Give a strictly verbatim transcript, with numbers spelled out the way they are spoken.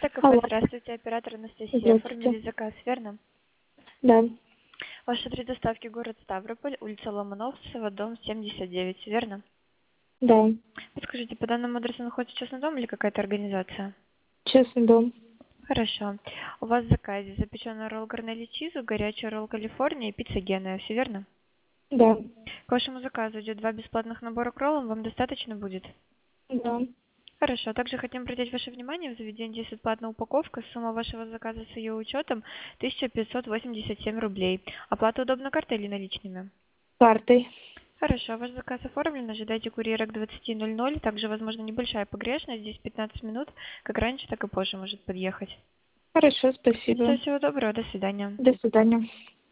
Алло. здравствуйте, оператор Анастасия. Здравствуйте. Оформили заказ, верно? Да. Ваш адрес доставки город Ставрополь, улица Ломоносова, дом семьдесят девять, верно? Да. Подскажите, по данному адресу находится частный дом или какая-то организация? Честный дом. Хорошо. У вас в заказе запеченный ролл Гарнелли Чизу, горячий ролл Калифорния и пицца Генуя, все верно? Да. К вашему заказу идет два бесплатных набора к роллам, вам достаточно будет? Да. Хорошо. Также хотим обратить ваше внимание, в заведении действует платная упаковка. Сумма вашего заказа с ее учетом тысяча пятьсот восемьдесят семь рублей. Оплата удобна картой или наличными? Картой. Хорошо. Ваш заказ оформлен. Ожидайте курьера к двадцати ноль-ноль. Также, возможно, небольшая погрешность. Здесь пятнадцать минут. Как раньше, так и позже может подъехать. Хорошо, спасибо. Все, всего доброго. До свидания. До свидания.